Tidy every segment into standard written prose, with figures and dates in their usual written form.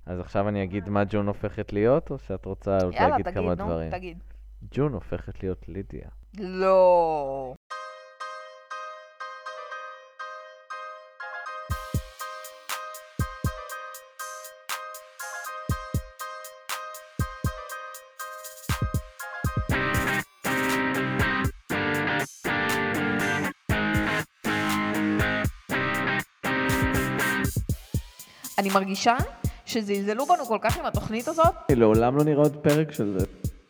אז עכשיו אני אגיד מה ג'ון הופכת להיות, או שאת רוצה עוד יאללה, להגיד כמה תגיד, נו, דברים? תגיד. ג'ון הופכת להיות לידיה. לא. אני מרגישה שזלזלו בנו כל כך עם התוכנית הזאת. לעולם לא נראה עוד פרק של זה.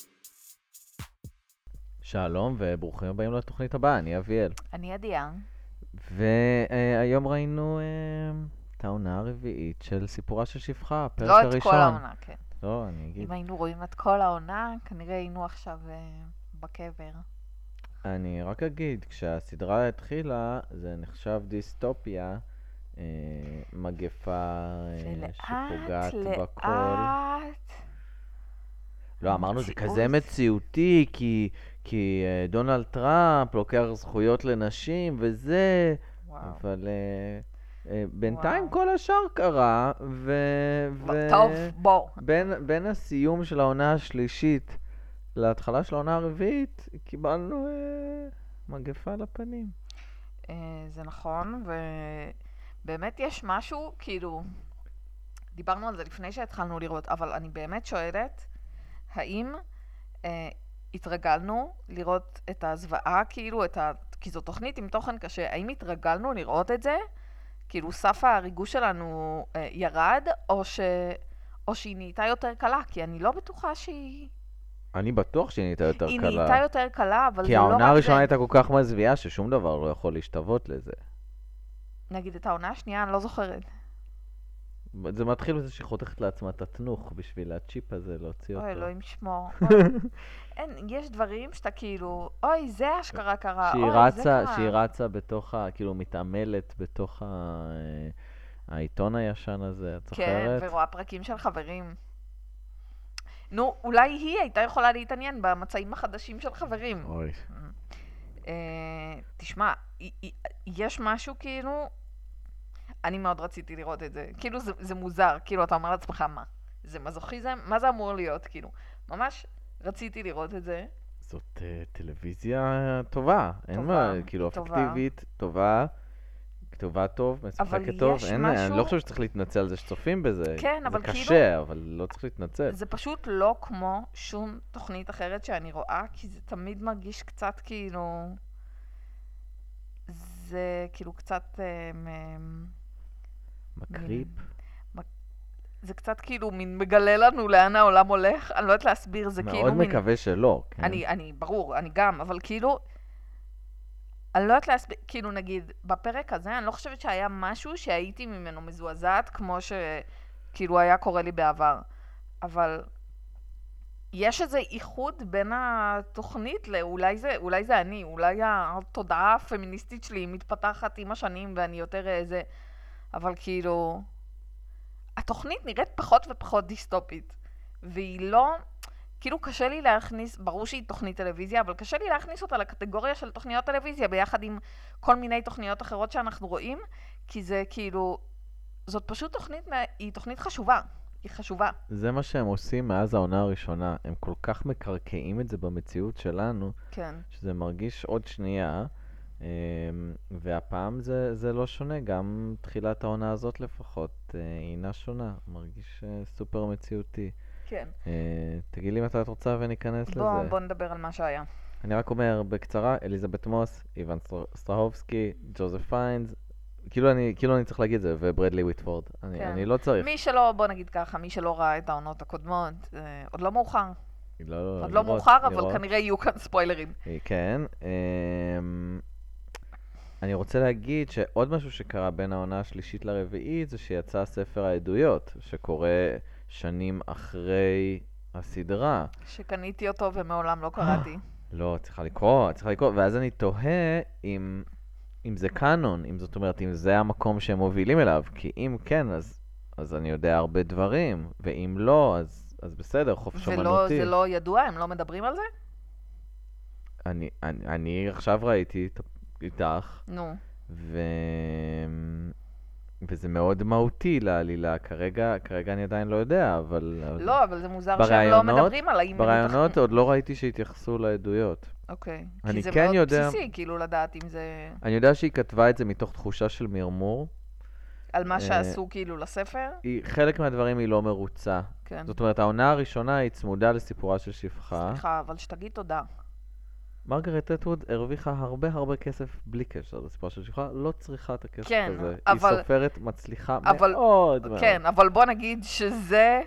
שלום וברוכים הבאים לתוכנית הבאה, אני אביאל. אני עדיה. והיום ראינו את העונה הרביעית של סיפורה של שפחה, הפרק לא הראשון. את כל העונה, כן. לא, אני אגיד. אם היינו רואים את כל העונה, כנראה היינו עכשיו בקבר. אני רק אגיד, כשהסדרה התחילה, זה נחשב דיסטופיה, מגפה שפוגעת בכל. לאט. לא, אמרנו זה המציאות. כזה מציאותי, כי דונלד טראמפ לוקח זכויות לנשים וזה, וואו. אבל בינתיים וואו. כל השאר קרה, טוב, בוא. בין הסיום של העונה השלישית להתחלה של העונה הרביעית, קיבלנו מגפה לפנים. זה נכון, ובאמת יש משהו, כאילו, דיברנו על זה לפני שהתחלנו לראות, אבל אני באמת שואלת, האם התרגלנו לראות את הזוועה, כאילו, כי זו תוכנית עם תוכן קשה, האם התרגלנו לראות את זה? כאילו, סף הריגוש שלנו ירד, או שהיא נהייתה יותר קלה? כי אני לא בטוחה שהיא... אני בטוח שהיא נהייתה יותר היא קלה. נהייתה יותר קלה, אבל זה כי לא רק זה. העונה הראשונה הייתה כל כך מזוויעה ששום דבר לא יכול להשתוות לזה. נגיד את העונה השנייה, אני לא זוכרת. זה מתחיל בזה שהיא חותכת לעצמה את התנוך בשביל הצ'יפ הזה להוציא אותו. אוי, אלוהים שמור. אין, יש דברים שאתה כאילו, אוי, זה אשכרה קרה, שהיא אוי, זה רצה, קרה. שהיא רצה בתוך כאילו מתעמלת בתוך העיתון הישן הזה, את כן, זוכרת? ורואה פרקים של חברים. נו, אולי היא הייתה יכולה להתעניין במצעים החדשים של חברים. אוי. תשמע, יש משהו כאילו, אני מאוד רציתי לראות את זה. כאילו זה מוזר, כאילו אתה אומר לעצמך, מה? זה מזוכיזם? מה זה אמור להיות? כאילו, ממש רציתי לראות את זה. זאת טלוויזיה טובה, אין טובה, מה, כאילו טובה. אפקטיבית, טובה, כתובה טוב, משחקת טוב, יש אני משהו- לא חושב שצריך להתנצל על זה שצופים בזה. כן, אבל זה כאילו- קשה, אבל לא צריך להתנצל. זה פשוט לא כמו שום תוכנית אחרת שאני רואה, כי זה תמיד מרגיש קצת כאילו... זה כאילו קצת... מקריפ. זה קצת כאילו מין מגלה לנו לאן העולם הולך, אני לא יודעת להסביר, זה כאילו מאוד מין... מקווה שלא, כן? ברור, אני גם, אבל כאילו... אני לא יודעת להסביר, כאילו נגיד, בפרק הזה אני לא חושבת שהיה משהו שהייתי ממנו מזועזעת, כמו שכאילו היה קורה לי בעבר. אבל יש איזה איחוד בין התוכנית אולי זה אני, אולי התודעה הפמיניסטית שלי מתפתחת עם השנים ואני יותר איזה... אבל כאילו... התוכנית נראית פחות ופחות דיסטופית. והיא לא... כאילו קשה לי להכניס, ברור שהיא תוכנית טלוויזיה, אבל קשה לי להכניס אותה לקטגוריה של תוכניות טלוויזיה, ביחד עם כל מיני תוכניות אחרות שאנחנו רואים, כי זה כאילו... זאת פשוט תוכנית, היא תוכנית חשובה. היא חשובה. זה מה שהם עושים מאז העונה הראשונה. הם כל כך מקרקעים את זה במציאות שלנו, כן. שזה מרגיש עוד שנייה, והפעם זה לא שונה. גם תחילת העונה הזאת לפחות היא אינה שונה. מרגיש סופר מציאותי. כן. תגיד לי מתי את רוצה וניכנס לזה. בוא נדבר על מה שהיה. אני רק אומר בקצרה, אליזבת מוס, איוון סטרהובסקי, ג'וזף פיינס, כאילו אני צריך להגיד זה, וברדלי וויטפורד. אני לא צריך. מי שלא, בוא נגיד ככה, מי שלא ראה את העונות הקודמות, עוד לא מאוחר. עוד לא מאוחר, אבל כנראה יהיו כאן ספוילרים. כן. אני רוצה להגיד שעוד משהו שקרה בין העונה השלישית לרביעית, זה שיצא ספר העדויות, שקורה שנים אחרי הסדרה. שקניתי אותו ומעולם לא קראתי. לא, צריכה לקרוא, ואז אני תוהה אם זה קאנון, אם זאת אומרת, אם זה המקום שהם מובילים אליו, כי אם כן, אז אני יודע הרבה דברים, ואם לא, אז בסדר, חופש אומנותי. זה לא ידוע? הם לא מדברים על זה? אני עכשיו ראיתי איתך, נו. וזה מאוד מהותי לעלילה. כרגע אני עדיין לא יודע, אבל לא, אבל זה מוזר שהם לא ברעיונות- מדברים על האם... ברעיונות עוד לא ראיתי שהתייחסו לעדויות. אוקיי. אני כי זה כן מאוד יודע- בסיסי, כאילו, לדעת אם זה... אני יודע שהיא כתבה את זה מתוך תחושה של מרמור. על מה שעשו כאילו לספר? חלק מהדברים היא לא מרוצה. כן. זאת אומרת, העונה הראשונה היא צמודה לסיפורה של שפחה. סליחה, אבל שתגיד תודה. מרגרט אטווד הרוויחה הרבה כסף בלי קשר לסיפור של שפחה, לא צריכה את הכסף כן, הזה. אבל- היא סופרת מצליחה אבל- מאוד מאוד. כן, אבל בוא נגיד שזה...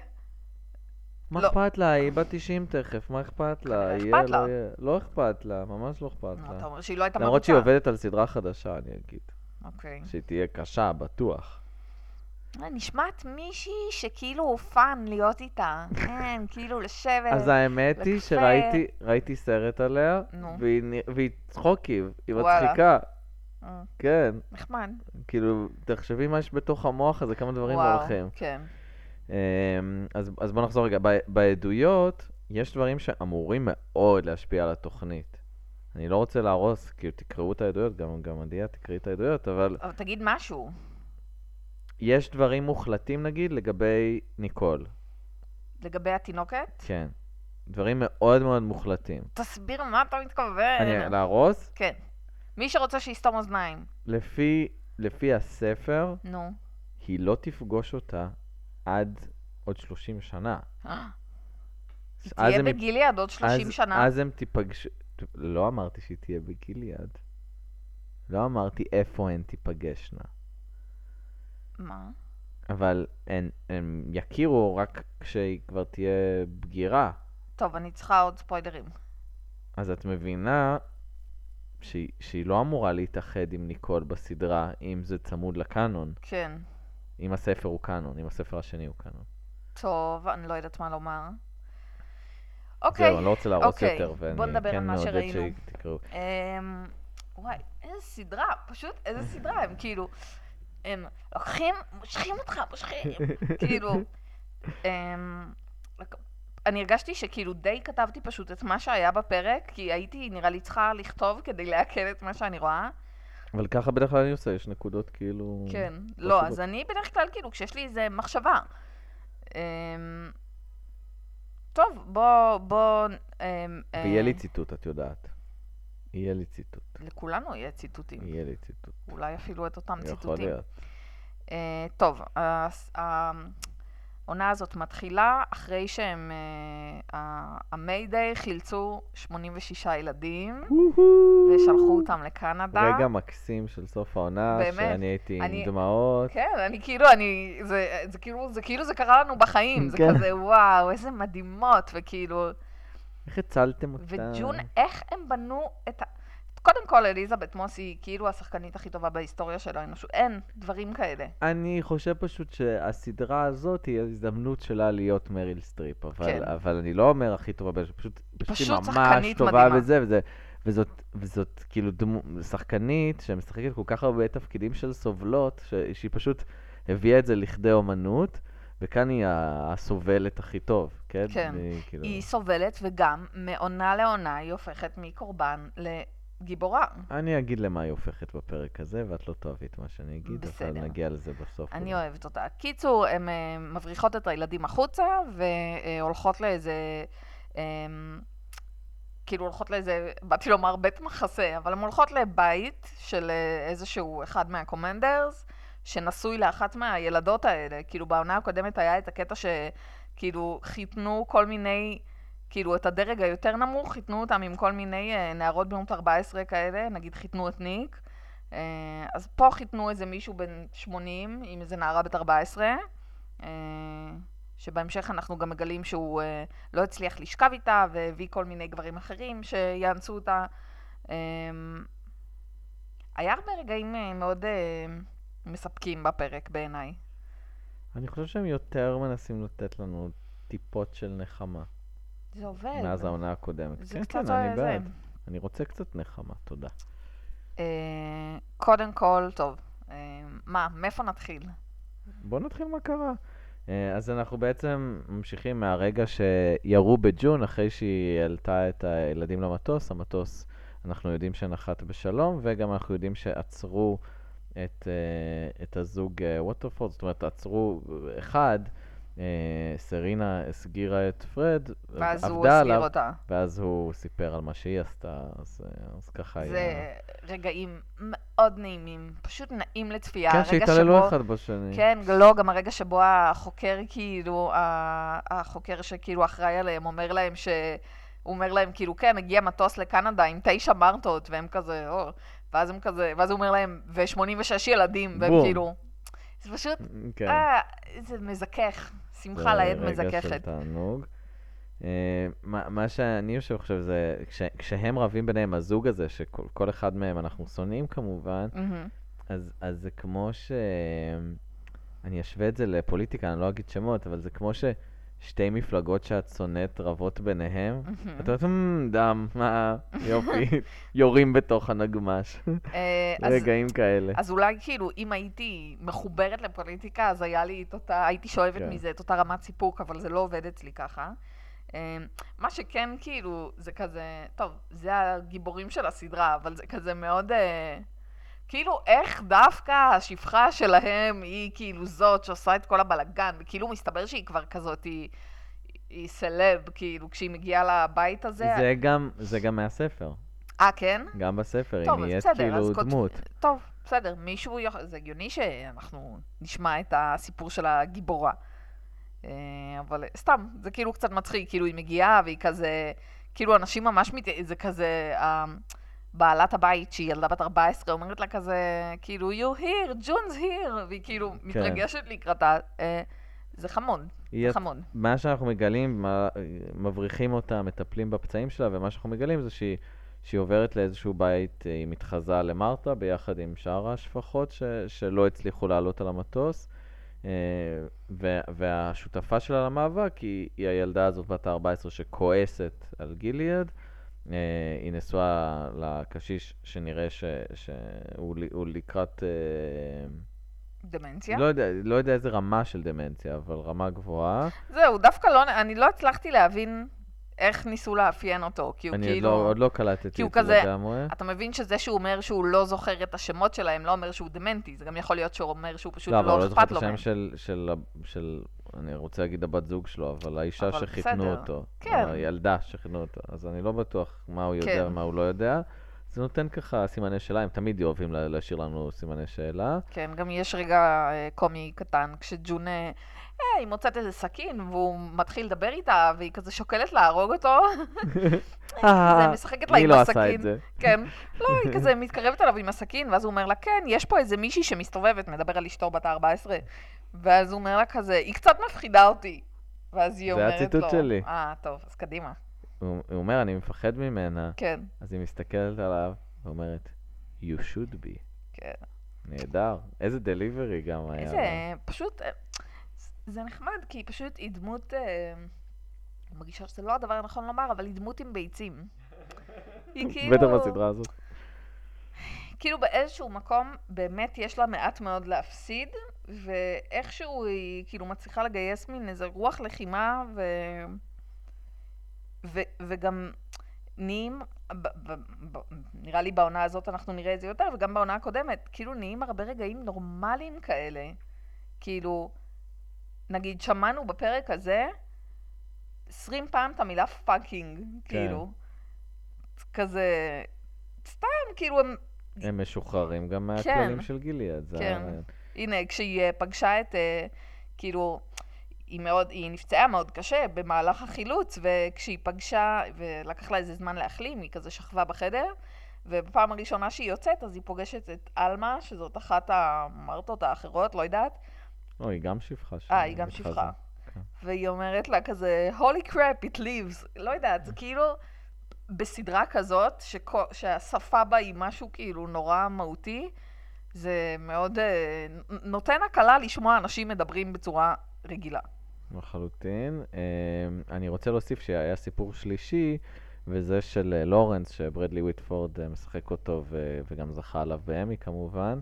מה לא. אכפת לה? היא בת 90 תכף, מה אכפת לה? כנראה יהיה, אכפת לה. לא יהיה. לא אכפת לה, ממש לא אכפת אתה לה. אומר שהיא לא הייתה למרות שהיא מרוצה. עובדת על סדרה חדשה, אני אגיד. אוקיי. שהיא תהיה קשה, בטוח. נשמעת מישהי שכאילו פאן להיות איתה. כן, כאילו לשבת. אז האמת היא לקפה. שראיתי סרט עליה, נו. והיא צחוקי, היא וואלה. מצחיקה. אה, כן, נחמד. כאילו, תחשבי מה יש בתוך המוח הזה, כמה דברים וואו, הולכים. כן. אז בוא נחזור רגע. בעדויות, יש דברים שאמורים מאוד להשפיע על התוכנית. אני לא רוצה להרוס, כאילו תקראו את העדויות, גם עדיה תקראי את העדויות, אבל אבל תגיד משהו. יש דברים מוחלטים נגיד לגבי ניקול. לגבי התינוקת? כן. דברים מאוד מאוד מוחלטים. תסביר מה אתה מתכוון. להרוס? כן. מי שרוצה שיסתום אוזניים. לפי הספר, נו. היא לא תפגוש אותה עד עוד 30 שנה. היא אז תהיה הם- בגיליאד עוד 30 שנה. אז הם תיפגשו... לא אמרתי שהיא תהיה בגיליאד. לא אמרתי איפה הן תיפגשנה. מה? אבל הם יכירו רק כשהיא כבר תהיה בגירה. טוב, אני צריכה עוד ספוילרים. אז את מבינה שהיא לא אמורה להתאחד עם ניקול בסדרה, אם זה צמוד לקאנון. כן. אם הספר הוא קאנון, אם הספר השני הוא קאנון. טוב, אני לא יודעת מה לומר. אוקיי. זהו, אני לא רוצה להרוס אוקיי, יותר, בוא נדבר ואני על כן מה מעודד שראינו. שתקראו. וואי, איזה סדרה, פשוט איזה סדרה, הם כאילו, הם לוקחים, מושכים אותך, מושכים, כאילו, אני הרגשתי שכאילו די כתבתי פשוט את מה שהיה בפרק, כי הייתי נראה לי צריכה לכתוב כדי לעכל את מה שאני רואה. אבל ככה בדרך כלל אני עושה, יש נקודות כאילו... כן, חשובות. לא, אז אני בדרך כלל כאילו, כשיש לי איזה מחשבה. טוב, בוא... ויהיה לי ציטוט, את יודעת. יהיה לי ציטוט. לכולנו יהיה ציטוטים. יהיה לי ציטוט. אולי אפילו את אותם יכול ציטוטים. להיות. טוב, העונה הזאת מתחילה אחרי שהם, המיידיי חילצו 86 ילדים ושלחו אותם לקנדה. רגע מקסים של סוף העונה, באמת, שאני הייתי עם אני- דמעות. כן, זה כאילו זה קרה לנו בחיים, זה כן. כזה וואו, איזה מדהימות, וכאילו, איך הצלתם אותה? וג'ון, איך הם בנו את ה... קודם כל, אליזבת מוס היא כאילו השחקנית הכי טובה בהיסטוריה של האנושות, אין דברים כאלה. אני חושב פשוט שהסדרה הזאת היא ההזדמנות שלה להיות מריל סטריפ, כן. אבל אני לא אומר הכי טובה, פשוט היא פשוט ממש שחקנית טובה מדהימה. בזה, וזאת כאילו שחקנית שמשחקת כל כך הרבה תפקידים של סובלות, שהיא פשוט הביאה את זה לכדי אומנות, וכאן היא הסובלת הכי טוב, כן? כן. כאילו... היא סובלת, וגם מעונה לעונה היא הופכת מקורבן לגיבורה. אני אגיד למה היא הופכת בפרק הזה, ואת לא תאהבי את מה שאני אגיד, אבל בסדר. נגיע לזה בסוף. אני אולי. אוהבת אותה. קיצור, הן מבריחות את הילדים החוצה, והולכות לאיזה... כאילו הולכות לאיזה, באתי לומר בית מחסה, אבל הן הולכות לבית של איזשהו אחד מהקומנדרס, שנשוי לאחת מהילדות האלה. כאילו בעונה הקודמת היה את הקטע שכאילו חיתנו כל מיני, כאילו את הדרג היותר נמוך, חיתנו אותם עם כל מיני נערות בנות 14 כאלה, נגיד חיתנו את ניק. אז פה חיתנו איזה מישהו בן 80 עם איזה נערה בת 14, שבהמשך אנחנו גם מגלים שהוא לא הצליח לשכב איתה, והביא כל מיני גברים אחרים שיאנסו אותה. היה הרבה רגעים מאוד מספקים בפרק בעיניי. אני חושב שהם יותר מנסים לתת לנו טיפות של נחמה, זה עובד. מאז העונה הקודמת. זה כן, קצת כן, אני זה. בעד. אני רוצה קצת נחמה, תודה. קודם כל, טוב, מאיפה נתחיל? בוא נתחיל מה קרה. אז אנחנו בעצם ממשיכים מהרגע שירו בג'ון אחרי שהיא העלתה את הילדים למטוס. המטוס, אנחנו יודעים שנחת בשלום, וגם אנחנו יודעים שעצרו את הזוג ווטרפורד, זאת אומרת, עצרו אחד, סרינה הסגירה את פרד, ואז הוא עבדה הסגיר עליו, אותה. ואז הוא סיפר על מה שהיא עשתה, אז ככה היה. זה רגעים מאוד נעימים, פשוט נעים לצפייה. כן, הרגע שהתעללו שבו- אחד בשני. כן, לא, גם הרגע שבו החוקר כאילו, החוקר שכאילו אחראי עליהם אומר להם הוא אומר להם כאילו, כן, הגיע מטוס לקנדה עם 9 מרתות, והם כזה, ואז הם כזה, ואז הוא אומר להם, ו-86 ילדים, והם בום. כאילו, זה פשוט, כן. זה מזכך, שמחה זה לאיד רגע של מזככת. תענוג. מה שאני חושב זה, כשהם רבים ביניהם, הזוג הזה, שכל אחד מהם אנחנו שונאים כמובן, מהמם. אז זה כמו אני אשווה את זה לפוליטיקה, אני לא אגיד שמות, אבל זה כמו ששתי מפלגות שאת שונאת רבות ביניהם, אתה אומרת, דם, מה, יופי, יורים בתוך הנגמש. אז- רגעים כאלה. אז אולי כאילו, אם הייתי מחוברת לפוליטיקה, אז היה לי את אותה, הייתי שואבת כן. מזה את אותה רמת סיפוק, אבל זה לא עובד אצלי ככה. מה שכן, כאילו, זה כזה, טוב, זה הגיבורים של הסדרה, אבל זה כזה מאוד, כאילו, איך דווקא השפחה שלהם היא כאילו זאת שעושה את כל הבלגן, וכאילו מסתבר שהיא כבר כזאת, היא סלב, כאילו, כשהיא מגיעה לבית הזה. זה גם מהספר, כן? גם בספר, טוב, היא אז נהיית בסדר, כאילו אז דמות. טוב, בסדר, זה הגיוני שאנחנו נשמע את הסיפור של הגיבורה. אבל סתם, זה כאילו קצת מצחיק, כאילו היא מגיעה והיא כזה, כאילו אנשים ממש, זה כזה, בעלת הבית שהיא ילדה בת 14, אומרת לה כזה, כאילו, you're here, June's here, והיא כאילו מתרגשת לקראתה. זה חמוד, זה חמוד. מה שאנחנו מגלים, מבריחים אותה, מטפלים בפצעים שלה, ומה שאנחנו מגלים זה שהיא עוברת לאיזשהו בית, היא מתחזה למרתה, ביחד עם שאר השפחות שלא הצליחו לעלות על המטוס, והשותפה שלה למאבק היא הילדה הזאת בת ה-14 שכועסת על גיליאד. היא נשואה לקשיש שנראה שהוא לקראת... דמנציה? לא יודע איזה רמה של דמנציה, אבל רמה גבוהה. זהו, דווקא אני לא הצלחתי להבין איך ניסו לאפיין אותו, כי הוא אני כאילו... עוד לא קלטתי כי הוא את זה כזה, לגמרי. אתה מבין שזה שהוא אומר שהוא לא זוכר את השמות שלהם, לא אומר שהוא דמנטי, זה גם יכול להיות שהוא אומר שהוא פשוט לא, אבל לא לא זוכר אכפת את לו. השם של, אני רוצה להגיד הבת זוג שלו, אבל האישה אבל שחיתנו בסדר. אותו. כן. הילדה שחיתנו אותו. אז אני לא בטוח מה הוא יודע כן. ומה הוא לא יודע. זה נותן ככה סימני שאלה, הם תמיד אוהבים להשאיר לנו סימני שאלה. כן, גם יש רגע קומי קטן, כשג'ון היא מוצאת איזה סכין, והוא מתחיל לדבר איתה, והיא כזה שוקלת להרוג אותו. זה משחקת לה מי עם לא הסכין. עשה את זה? כן. לא, היא כזה מתקרבת אליו עם הסכין, ואז הוא אומר לה, כן, יש פה איזה מישהי שמסתובבת, מדבר על אשתו בת ה-14. ואז הוא אומר לה כזה, היא קצת מפחידה אותי. ואז היא זה אומרת לו... הציטוט שלי. טוב, אז קדימה. הוא אומר, אני מפחד ממנה. כן, אז היא מסתכלת עליו ואומרת, you should be. כן. נהדר. איזה דליברי גם היה. איזה, פשוט, זה נחמד, כי פשוט היא דמות, אני מרגישה שזה לא הדבר הנכון לומר, אבל היא דמות עם ביצים. היא כאילו... בטח בסדרה הזאת. כאילו באיזשהו מקום באמת יש לה מעט מאוד להפסיד, ואיכשהו היא כאילו מצליחה לגייס מין איזה רוח לחימה, וגם נהיים, נראה לי בעונה הזאת אנחנו נראה את זה יותר, וגם בעונה הקודמת, כאילו נהיים הרבה רגעים נורמליים כאלה. כאילו, נגיד שמענו בפרק הזה 20 פעם את המילה פאקינג, כאילו. כזה, סתם, כאילו הם משוחררים גם מהכללים של גיליאד. כן. הנה, כשהיא פגשה את, כאילו, היא נפצעה מאוד קשה במהלך החילוץ, וכשהיא פגשה, ולקח לה איזה זמן להחלים, היא כזה שכבה בחדר, ובפעם הראשונה שהיא יוצאת, אז היא פוגשת את אלמה, שזאת אחת המרתות האחרות, לא יודעת. היא גם שפחה. היא גם שפחה. והיא אומרת לה כזה, holy crap, it lives. לא יודעת, זה כאילו... בסדרה כזאת, שהשפה בה היא משהו כאילו נורא מהותי, זה מאוד נותן הקלה לשמוע אנשים מדברים בצורה רגילה. לחלוטין. אני רוצה להוסיף שהיה סיפור שלישי, וזה של לורנס, שברדלי וויטפורד משחק אותו, וגם זכה עליו באמי כמובן,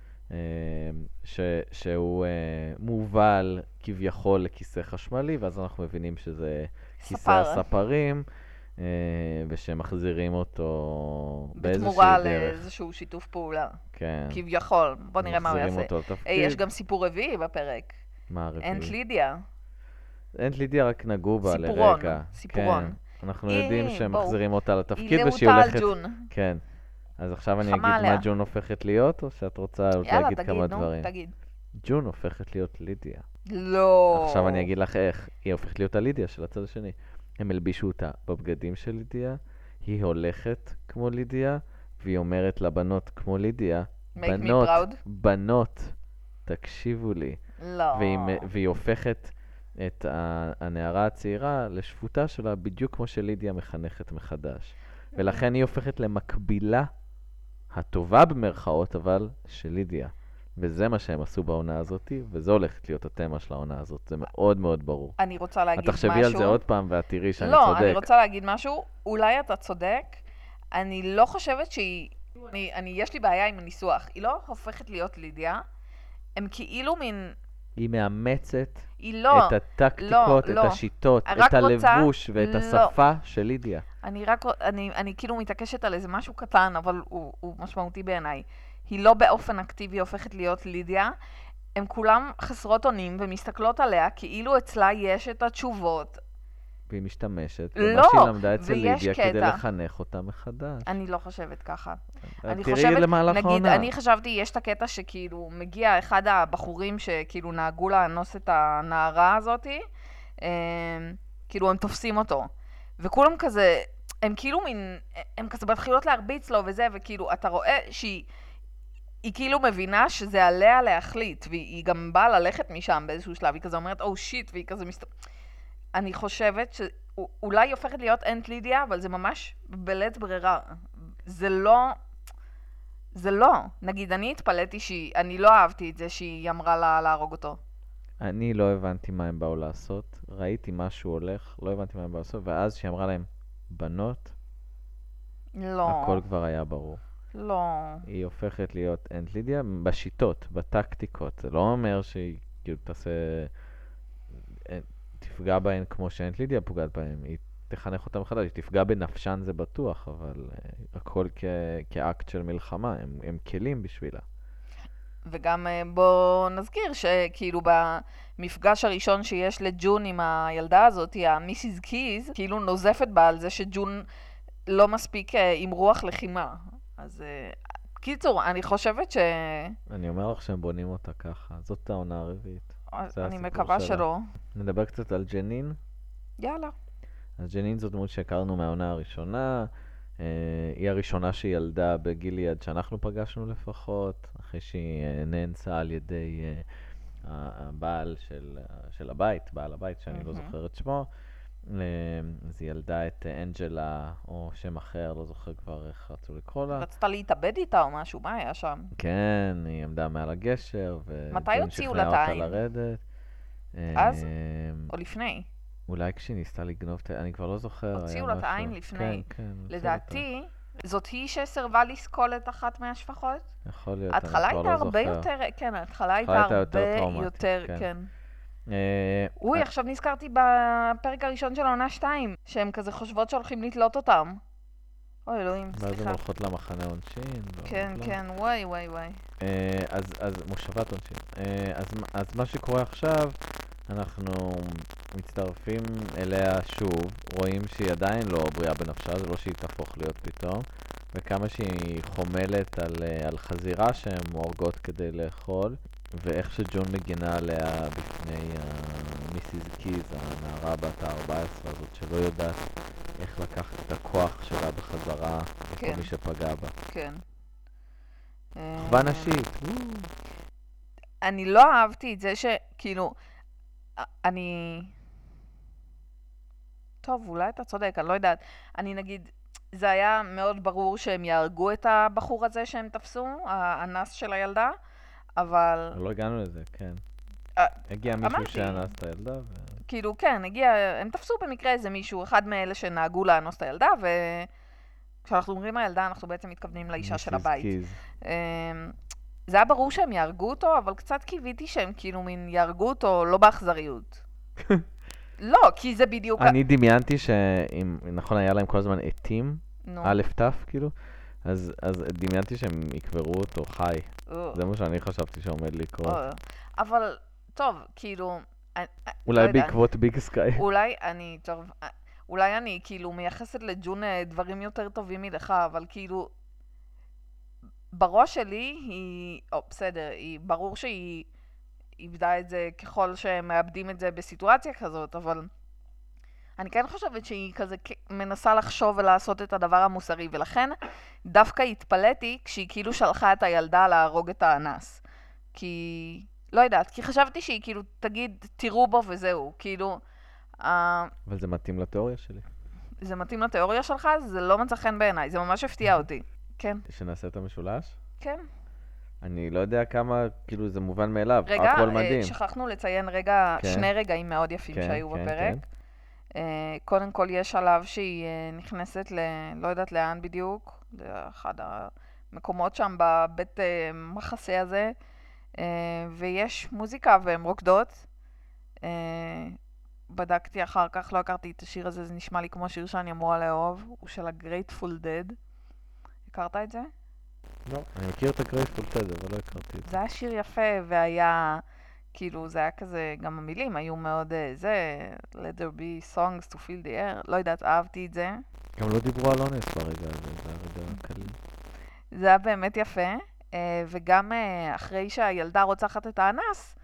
שהוא מובל כביכול לכיסא חשמלי, ואז אנחנו מבינים שזה כיסא הספרים. ושמחזירים אותו באיזושהי בתמורה דרך. לאיזשהו שיתוף פעולה. כן. כביכול, בוא נראה מה הוא מחזירים יעשה. אותו לתפקיד. יש גם סיפור רביעי בפרק. מה הרביעי? אנט לידיה. אנט לידיה רק נגעו בה סיפורון, לרגע. סיפורון. כן. אנחנו יודעים בואו. שמחזירים אותה לתפקיד היא ושהיא להוטה הולכת... על ג'ון. כן. אז עכשיו אני חמה אגיד עליה. מה ג'ון הופכת להיות, או שאת רוצה עוד יאללה, להגיד תגיד, כמה נו, דברים? תגיד. ג'ון הופכת להיות לידיה. לא. עכשיו אני אגיד לך איך. היא הופכת להיות הלידיה של הצד השני. הם הלבישו אותה בבגדים של לידיה, היא הולכת כמו לידיה, והיא אומרת לבנות כמו לידיה, Make me בנות, proud. בנות, תקשיבו לי. לא. והיא הופכת את הנערה הצעירה לשפוטה שלה בדיוק כמו שלידיה מחנכת מחדש. ולכן היא הופכת למקבילה הטובה במרכאות, אבל של לידיה. וזה מה שהם עשו בעונה הזאת, וזה הולכת להיות התמה של העונה הזאת. זה מאוד מאוד ברור. אני רוצה להגיד את משהו. תחשבי על זה עוד פעם ואת תראי שאני לא, צודק. אני רוצה להגיד משהו. אולי אתה צודק. אני לא חושבת שהיא... יש לי בעיה עם הניסוח. היא לא הופכת להיות לידיה. הם כאילו מין... היא מאמצת היא לא. את הטקטיקות, לא. את השיטות, רק את רוצה- הלבוש ואת לא. השפה של לידיה. אני כאילו מתעקשת על איזה משהו קטן, אבל הוא משמעותי בעיניי. היא לא באופן אקטיבי הופכת להיות לידיה. הם כולם חסרות אונים ומסתכלות עליה כאילו אצלה יש את התשובות. והיא משתמשת לא, במה שהיא למדה אצל ויש לידיה כדי קטע. לחנך אותה מחדש. אני לא חושבת ככה. אני תראי חושבת, למהלך נגיד, העונה. אני חשבתי, יש את הקטע שכאילו מגיע אחד הבחורים שכאילו נהגו לאנוס את הנערה הזאתי, כאילו הם תופסים אותו. וכולם כזה, הם כאילו מין, הם כזה מתחילות להרביץ לו וזה, וכאילו אתה רואה שהיא כאילו מבינה שזה עליה להחליט, והיא גם באה ללכת משם באיזשהו שלב, היא כזה אומרת, או שיט, והיא כזה אני חושבת שאולי היא הופכת להיות אנט לידיה, אבל זה ממש בלית ברירה. זה לא. נגיד, אני התפלאתי אני לא אהבתי את זה שהיא אמרה לה להרוג אותו. אני לא הבנתי מה הם באו לעשות. ראיתי משהו הולך, לא הבנתי מה הם באו לעשות, ואז שהיא אמרה להם, בנות, לא. הכל כבר היה ברור. לא. היא הופכת להיות אנט לידיה בשיטות, בטקטיקות. זה לא אומר שהיא כאילו תפגע בהן כמו שאנט לידיה פוגעת בהן. היא תחנך אותם מחדש, היא תפגע בנפשן זה בטוח, אבל הכל כאקט של מלחמה, הם כלים בשבילה. וגם בוא נזכיר שכאילו במפגש הראשון שיש לג'ון עם הילדה הזאת, המיסיס קיז, כאילו נוזפת בה על זה שג'ון לא מספיק עם רוח לחימה. אז קיצור, אני חושבת אני אומר לך שהם בונים אותה ככה, זאת העונה הרביעית. זה אני הסיפור מקווה שלה. שלא. נדבר קצת על ג'נין. יאללה. אז ג'נין זאת דמות שהכרנו מהעונה הראשונה. היא הראשונה שהיא ילדה בגיליאד שאנחנו פגשנו לפחות, אחרי שהיא נאנסה על ידי הבעל של הבית, בעל הבית שאני לא זוכר את שמו. אז היא ילדה את אנג'לה, או שם אחר, לא זוכר כבר איך רצו לקרוא לה. רצתה להתאבד איתה או משהו, מה היה שם? כן, היא עמדה מעל הגשר, מתי הוציאו לה את אותה העין? לרדת. אז? או לפני? אולי כשהיא ניסתה לגנוב, אני כבר לא זוכר. הוציאו היה לה את העין משהו. לפני. כן, כן. הוציאו לדעתי, זאת היא שסרבה לסקול את אחת מהשפחות? אותה. יכול להיות, ההתחלה אני כבר הייתה לא הרבה זוכר. יותר, כן, ההתחלה הייתה הייתה יותר הרבה טראומטית, יותר, כן. כן. אוי, עכשיו נזכרתי בפרק הראשון של העונה 2, שהם כזה חושבות שהולכים לתלות אותם. אוי, אלוהים, ואז הן סליחה. הולכות למחנה עונשין. כן, כן, וואי, וואי, וואי. אז מושבת עונשין. אז מה שקורה עכשיו, אנחנו מצטרפים אליה שוב, רואים שהיא עדיין לא בריאה בנפשה, זה לא שהיא תהפוך להיות פתאום, וכמה שהיא חומלת על חזירה שהן הורגות כדי לאכול, ואיך שג'ון מגינה עליה בפני מיסיס קיז, הנערה בת ה-14 הזאת, שלא יודעת איך לקחת את הכוח שלה בחזרה, כן. לכל מי שפגע בה. כן. אחווה נשית. אני לא אהבתי את זה שכאילו, אני... טוב, אולי אתה צודק, אני לא יודעת. אני נגיד, זה היה מאוד ברור שהם יהרגו את הבחור הזה שהם תפסו, האנס של הילדה, אבל... לא הגענו לזה, כן. הגיע אמרתי. מישהו שאנס את הילדה כאילו, כן, הם תפסו במקרה איזה מישהו, אחד מאלה שנהגו לאנוס את הילדה, וכשאנחנו אומרים הילדה, אנחנו בעצם מתכוונים לאישה של מיסיס הבית. קיז. זה היה ברור שהם יהרגו אותו, אבל קצת קיוויתי שהם כאילו מין יהרגו אותו לא באכזריות. לא, כי זה בדיוק... אני דמיינתי שאם, נכון, היה להם כל הזמן עטים, נו. א' ת' כאילו, אז דמיינתי שהם יקברו אותו חי. זה מה שאני חשבתי שעומד לקרות. אבל, טוב, כאילו... אולי בעקבות ביג סקאי. אולי אני כאילו מייחסת לג'ון דברים יותר טובים מלך, אבל כאילו... בראש שלי היא... בסדר, ברור שהיא איבדה את זה ככל שהם מאבדים את זה בסיטואציה כזאת, אבל... אני כן חושבת שהיא כזה מנסה לחשוב ולעשות את הדבר המוסרי, ולכן דווקא התפלאתי כשהיא כאילו שלחה את הילדה להרוג את האנס. כי... לא יודעת, כי חשבתי שהיא כאילו תגיד, תראו בו וזהו, כאילו... אבל זה מתאים לתיאוריה שלי. זה מתאים לתיאוריה שלך? זה לא מצא חן בעיניי, זה ממש הפתיע אותי. כן. שנעשה את המשולש? כן. אני לא יודע כמה, כאילו זה מובן מאליו, רגע, הכל מדהים. שכחנו לציין רגע, כן. שני רגעים מאוד יפים כן, שהיו כן, בפרק. כן. קודם כל יש שלב שהיא נכנסת לא יודעת לאן בדיוק, לאחד המקומות שם בבית מחסה הזה, ויש מוזיקה והן רוקדות. בדקתי אחר כך, לא הכרתי את השיר הזה, זה נשמע לי כמו שיר שאני אמורה לאהוב, הוא של ה-Grateful Dead. הכרת את זה? לא, אני מכיר את ה-Grateful Dead, אבל לא הכרתי את זה. זה היה שיר יפה והיה, כאילו זה היה כזה, גם המילים היו מאוד Let there be songs to fill the air, לא יודעת, אהבתי את זה. גם לא דיברו על אונס ברגע הזה, זה היה רגע קליל. זה היה באמת יפה, וגם אחרי שהילדה רוצחת את האנס,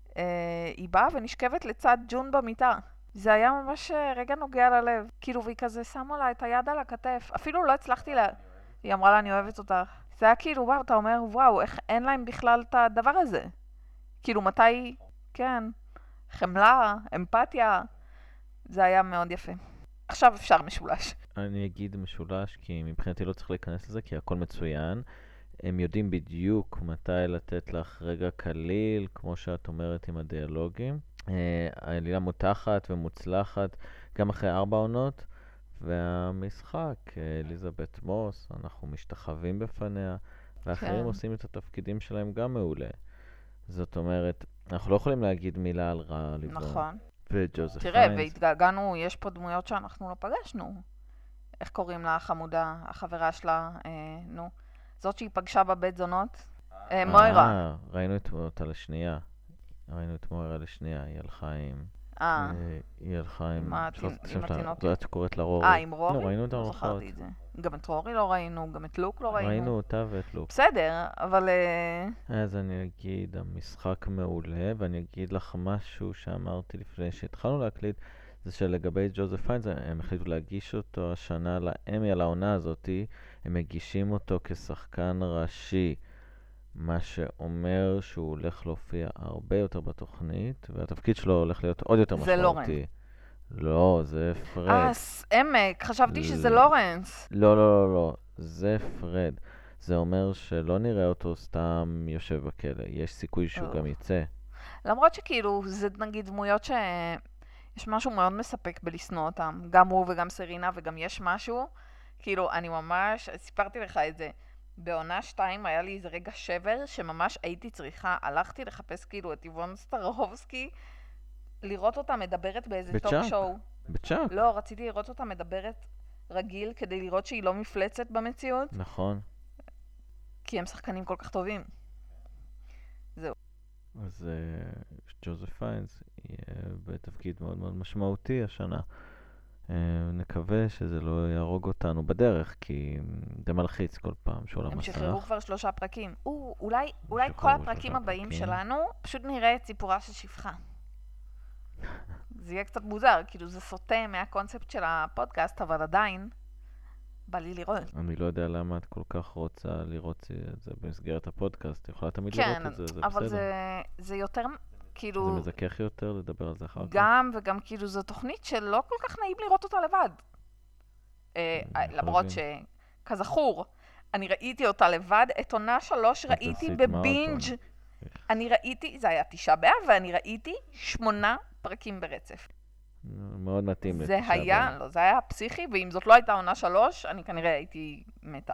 היא באה ונשכבת לצד ג'ון במיטה. זה היה ממש רגע נוגע ללב. כאילו, והיא כזה שמה לה את היד על הכתף. אפילו לא הצלחתי היא אמרה לה, אני אוהבת אותך. זה היה כאילו, וואו, אתה אומר, וואו, איך אין להם בכלל את הדבר הזה? כאילו, מתי, כן, חמלה, אמפתיה, זה היה מאוד יפה. עכשיו אפשר משולש. אני אגיד משולש, כי מבחינתי לא צריך להיכנס לזה, כי הכל מצוין. הם יודעים בדיוק מתי לתת לך רגע קליל, כמו שאת אומרת עם הדיאלוגים. העלילה מותחת ומוצלחת, גם אחרי 4 עונות, והמשחק, אליזבת מוס, אנחנו משתחווים בפניה, ואחרים עושים את התפקידים שלהם גם מעולה. זאת אומרת, אנחנו לא יכולים להגיד מילה על רע ליבון. נכון. וג'וזף תראה, פיינס. והתגעגענו, יש פה דמויות שאנחנו לא פגשנו. איך קוראים לה החמודה, החברה שלה, נו. זאת שהיא פגשה בבית זונות? מוירה. ראינו אותה לשנייה. ראינו את מוירה לשנייה, היא הלכה עם... היא הלכה עם התינוקת. זאת שקוראת לה רורי. עם רורי? לא, ראינו אותה לא הולכות. זכרתי את זה. גם את רורי לא ראינו, גם את לוק לא ראינו. ראינו אותה ואת לוק. בסדר, אבל... אז אני אגיד, המשחק מעולה, ואני אגיד לך משהו שאמרתי לפני שהתחלנו להקליט, זה שלגבי ג'וזף פיינס, הם החליטו להגיש אותו השנה לאמי על העונה הזאת, הם מגישים אותו כשחקן ראשי, מה שאומר שהוא הולך להופיע הרבה יותר בתוכנית, והתפקיד שלו הולך להיות עוד יותר משמעותי. זה לורן. לא, זה פרד. עמק, חשבתי שזה לורנס. לא, זה פרד. זה אומר שלא נראה אותו סתם יושב בכלא, יש סיכוי שהוא גם יצא. למרות שכאילו, זה נגיד דמויות יש משהו מאוד מספק בלסנוע אותם. גם הוא וגם סרינה, וגם יש משהו. כאילו, אני ממש, סיפרתי לך את זה. בעונה 2 היה לי איזה רגע שבר, שממש הייתי צריכה, הלכתי לחפש כאילו את איבון סטרהובסקי, לראות אותה מדברת באיזה טוק שואו. בצ'אק. לא, רציתי לראות אותה מדברת רגיל, כדי לראות שהיא לא מפלצת במציאות. נכון. כי הם שחקנים כל כך טובים. זהו. אז ג'וזף פיינס יהיה בתפקיד מאוד מאוד משמעותי השנה. נקווה שזה לא יהרוג אותנו בדרך, כי זה מלחיץ כל פעם שהוא למסך. הם שחררו כבר 3 פרקים. אולי כל הפרקים הבאים שלנו פשוט נראה את סיפורה של שפחה. זה יהיה קצת מוזר, כאילו זה סוטה מהקונספט של הפודקאסט, אבל עדיין בא לי לראות. אני לא יודע למה את כל כך רוצה לראות את זה במסגרת הפודקאסט. יכולה תמיד לראות את זה, זה בסדר. אבל זה יותר, כאילו... זה מזכך יותר לדבר על זה אחר כך. גם, וגם כאילו זו תוכנית שלא כל כך נעים לראות אותה לבד. למרות שכזכור, אני ראיתי אותה לבד, את עונה 3 ראיתי בבינג'. אני ראיתי, זה היה 9 באב, ואני ראיתי 8 פרקים ברצף. מאוד מתאים זה היה, לא, זה היה פסיכי, ואם זאת לא הייתה עונה 3, אני כנראה הייתי מתה.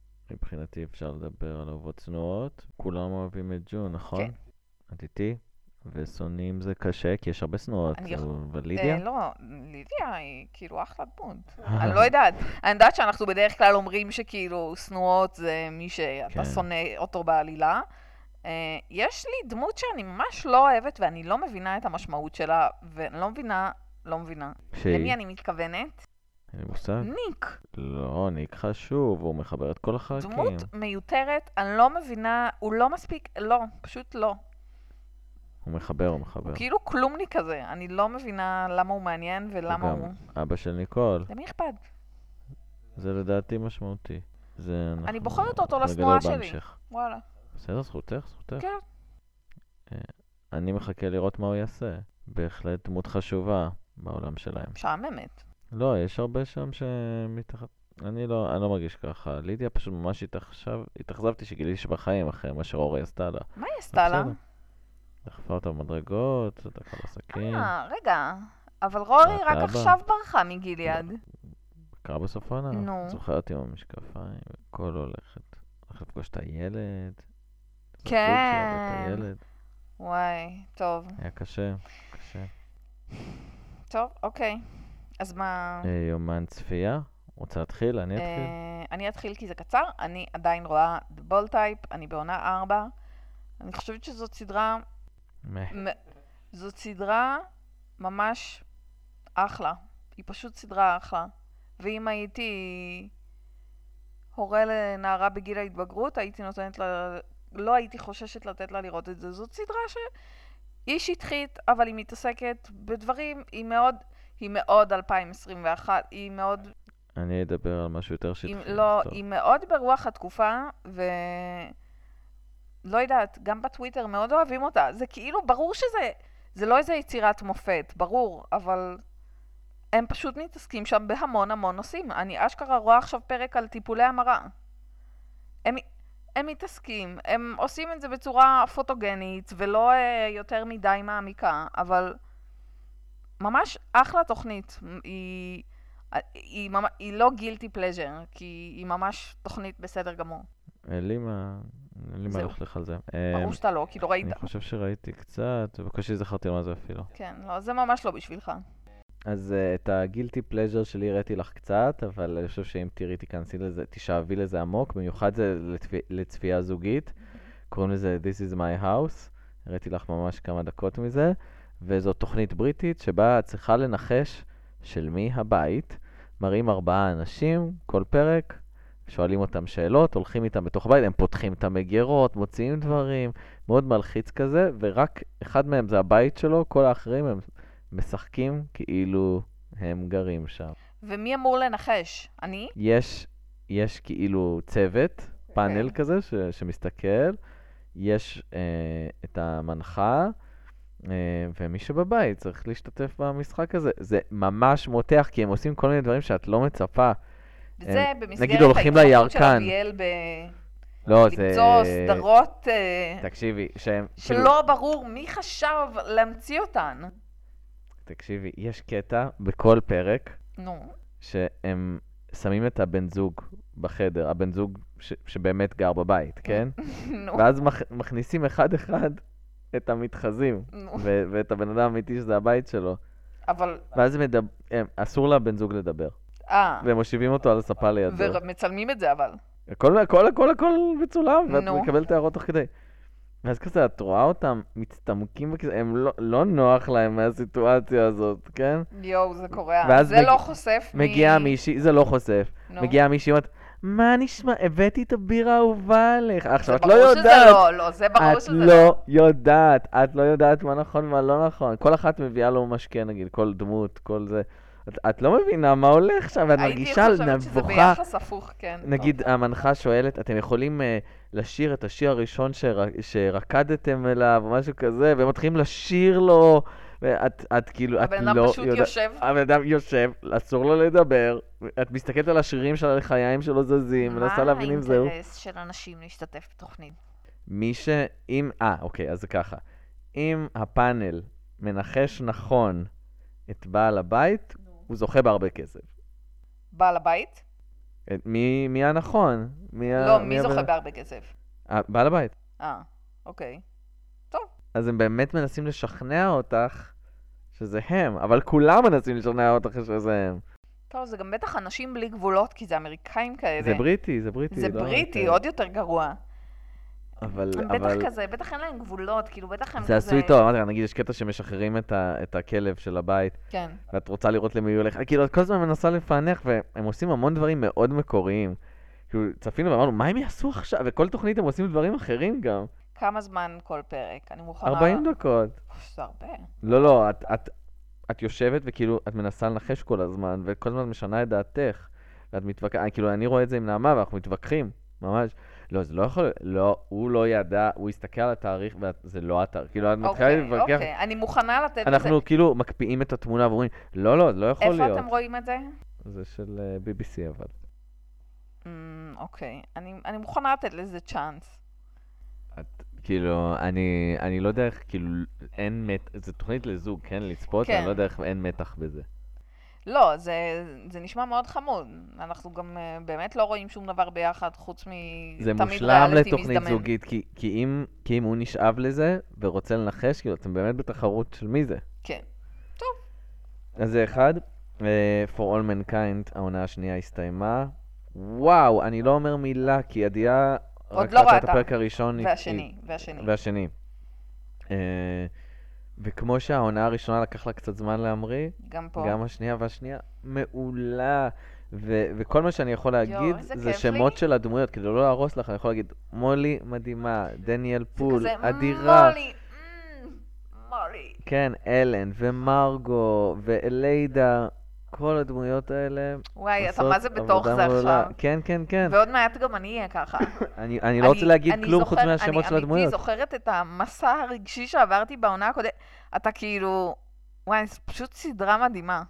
מבחינתי אפשר לדבר על אהובות צנועות. כולם אוהבים את ג'ון, נכון? כן. את איתי? ושונאים זה קשה, כי יש הרבה שנואות. אני יכול- אבל לידיה? לא, לידיה היא כאילו אחלה דמות. אני לא יודעת. אני יודעת שאנחנו בדרך כלל אומרים שכאילו שנואות זה מי שאתה כן. שונא אותו בעלילה. יש לי דמות שאני ממש לא אוהבת ואני לא מבינה את המשמעות שלה, ואני לא מבינה. למי אני מתכוונת? אין לי מושג. ניק. לא, ניק חשוב, הוא מחבר את כל החלקים. דמות מיותרת, אני לא מבינה, הוא לא מספיק, לא, פשוט לא. הוא מחבר. הוא כאילו כלומניק כזה, אני לא מבינה למה הוא מעניין ולמה הוא... גם אבא של ניקול. למי אכפת? זה לדעתי משמעותי. אני בוחרת אותו נגלה לשנואה שלי. בהמשך. וואלה. בסדר, זכותך. כן. אני מחכה לראות מה הוא יעשה. בהחלט דמות חשובה בעולם שלהם. משעממת. לא, יש הרבה שם שמתחת... אני לא מרגיש ככה. לידיה פשוט ממש התאכזבתי שגיליתי שבחיים אחרי מה שאורי עשתה לה. מה היא עשתה לה? בסדר. דחפה אותה במדרגות, דקה בסכין. רגע. אבל רורי מה, רק אתה עכשיו ברחה מגיליאד. קרה בסוף העונה. נו. זוכרת עם המשקפיים, הכל הולכת לפגוש את הילד. כן. את הילד. וואי, טוב. היה קשה. טוב, אוקיי. אז מה... יומן צפייה? רוצה להתחיל? אני אתחיל. אני אתחיל כי זה קצר. אני עדיין רואה The Bold Type, אני בעונה 4. אני חושבת שזאת סדרה... זאת סדרה ממש אחלה. היא פשוט סדרה אחלה. ואם הייתי הורה לנערה בגיל ההתבגרות, הייתי נותנת לה... לא הייתי חוששת לתת לה לראות את זה. זאת סדרה שהיא שטחית, אבל היא מתעסקת בדברים, היא מאוד 2021, היא מאוד... אני אדבר על משהו יותר שטחי. לא, היא מאוד ברוח התקופה, לא יודעת, גם בטוויטר מאוד אוהבים אותה. זה כאילו, ברור זה לא איזה יצירת מופת, ברור, אבל הם פשוט מתעסקים שם בהמון נושאים. אני אשכרה רואה עכשיו פרק על טיפולי המרה. הם מתעסקים, הם עושים את זה בצורה פוטוגנית ולא יותר מדי מעמיקה, אבל ממש אחלה תוכנית. היא לא גילטי פלז'ר, כי היא ממש תוכנית בסדר גמור. אין לי מה להחליך על זה. ברור שאתה לא, כי לא ראית. אני חושב שראיתי קצת, ובקושי זכרתי מה זה אפילו. כן, לא, זה ממש לא בשבילך. אז את הגילטי פלז'ר שלי הראיתי לך קצת, אבל אני חושב שאם תראי תשאבי לזה עמוק, במיוחד זה לצפייה זוגית. קוראים לזה This is my house. הראיתי לך ממש כמה דקות מזה, וזו תוכנית בריטית שבה את צריכה לנחש של מי הבית. מראים 4 אנשים כל פרק, שואלים אותם שאלות, הולכים איתם בתוך הבית, הם פותחים את המגירות, מוציאים דברים, מאוד מלחיץ כזה, ורק אחד מהם זה הבית שלו, כל האחרים הם משחקים כאילו הם גרים שם. ומי אמור לנחש? אני? יש כאילו צוות, פאנל כזה שמסתכל, יש את המנחה, ומי שבבית צריך להשתתף במשחק הזה. זה ממש מותח, כי הם עושים כל מיני דברים שאת לא מצפה. וזה במסגרת ההתמחות של אביאל לא, למצוא סדרות תקשיבי, שלא ברור מי חשב להמציא אותן. תקשיבי, יש קטע בכל פרק, נו. שהם שמים את הבן זוג בחדר, הבן זוג שבאמת גר בבית, כן? נו. ואז מכניסים אחד את המתחזים, ואת הבן אדם האמיתי שזה הבית שלו. אבל... ואז אסור לבן זוג לדבר. והם מושיבים אותו על הספה לידו. ומצלמים את זה אבל. הכל מצולם, ואת מקבלת הערות תוך כדי. ואז כזה, את רואה אותם מצטמקים בכזה, הם לא נוח להם מהסיטואציה הזאת, כן? יואו, זה קורה. זה לא חושף מגיעה מישהי, זה לא חוסף. מגיעה מישהי, אומרת, מה נשמע? הבאתי את הבירה האהובה עליך. עכשיו, את לא יודעת. לא, זה ברור שזה לא. את לא יודעת מה נכון ומה לא נכון. כל אחת מביאה לו משקה, נגיד, כל דמות, כל זה. את לא מבינה מה הולך שם, ואת מרגישה על נבוכה. הייתי חושבת שזה ביחס הפוך, כן. נגיד, המנחה שואלת, אתם יכולים לשיר את השיר הראשון שרקדתם אליו, או משהו כזה, והם מתחילים לשיר לו, ואת כאילו, את לא יודעת. הבן אדם פשוט יושב. הבן אדם יושב, אסור לו לדבר, את מסתכלת על השירים של החיים שלו זזים, מנסה להבין אם זהו. מה האינטרס של אנשים להשתתף בתוכנית? אוקיי, אז זה ככה. אם הפאנל מנחש נכון את בעל הבית, הוא זוכה בהרבה כסף. בעל הבית? מי הנכון? לא, מי זוכה בהרבה כסף? בעל הבית. אוקיי. טוב. אז הם באמת מנסים לשכנע אותך שזה הם, אבל כולם מנסים לשכנע אותך שזה הם. טוב, זה גם בטח אנשים בלי גבולות, כי זה אמריקאים כאלה. זה בריטי, זה בריטי. זה לא בריטי, רק- עוד יותר גרוע. אבל... הם בטח כזה, בטח אין להם גבולות, כאילו בטח הם כזה... זה עשוי טוב, אמרתי, נגיד יש קטע שמשחררים את הכלב של הבית, כן. ואת רוצה לראות למי הוא הולך, כאילו את כל הזמן מנסה לפענח, והם עושים המון דברים מאוד מקוריים. כאילו צפינו ואמרנו, מה הם יעשו עכשיו? וכל תוכנית הם עושים דברים אחרים גם. כמה זמן כל פרק? אני מוכנה... 40 דקות. זה הרבה. לא, את יושבת וכאילו את מנסה לנחש כל הזמן, וכל הזמן משנה את דעתך, ואת מתווכחת, כאילו אני רואה את זה עם נעמה, ואנחנו מתווכחים, ממש. לא, זה לא יכול, לא, הוא לא ידע, הוא הסתכל על התאריך, וזה לא התאריך, כאילו את מתחילה להתווכח. אוקיי, אני מוכנה לתת לזה... אנחנו כאילו מקפיאים את התמונה ואומרים, לא, זה לא יכול להיות. איפה אתם רואים את זה? זה של BBC אבל. אוקיי, אני מוכנה לתת לזה צ'אנס. כאילו, אני לא יודע איך, כאילו, אין זה תוכנית לזוג, כן, לצפות, כן. אני לא יודע איך אין מתח בזה. לא, זה נשמע מאוד חמוד. אנחנו גם באמת לא רואים שום דבר ביחד, חוץ זה מתמיד מושלם ריאליטי לתוכנית מזדמן. זוגית, כי אם הוא נשאב לזה ורוצה לנחש, כאילו, אתם באמת בתחרות של מי זה. כן. אז זה אחד, For All Mankind, העונה השנייה הסתיימה. וואו, אני לא אומר מילה, כי עדיה עוד רק לא ראתה את ראתה. הפרק הראשון. והשני. וכמו שהעונה הראשונה לקח לה קצת זמן להמריא, גם פה. גם השנייה והשנייה מעולה. וכל מה שאני יכול להגיד איזה זה כיף שמות לי. של הדמויות, כדי לא להרוס לך, אני יכול להגיד, מולי מדהימה, דניאל פול, זה כזה, אדירה. מולי. כן, אלן ומרגו ואליידה, כל הדמויות האלה וואי, אתה עושות מה זה בתוך עבודה זה מעולה. עכשיו? כן. ועוד מעט גם אני אהיה ככה. אני לא רוצה להגיד כלום חוץ מהשמות של אני הדמויות. אמיתי זוכרת את המסע הרגשי שעברתי בעונה הקודמת. אתה כאילו, וואי, זה פשוט סדרה מדהימה.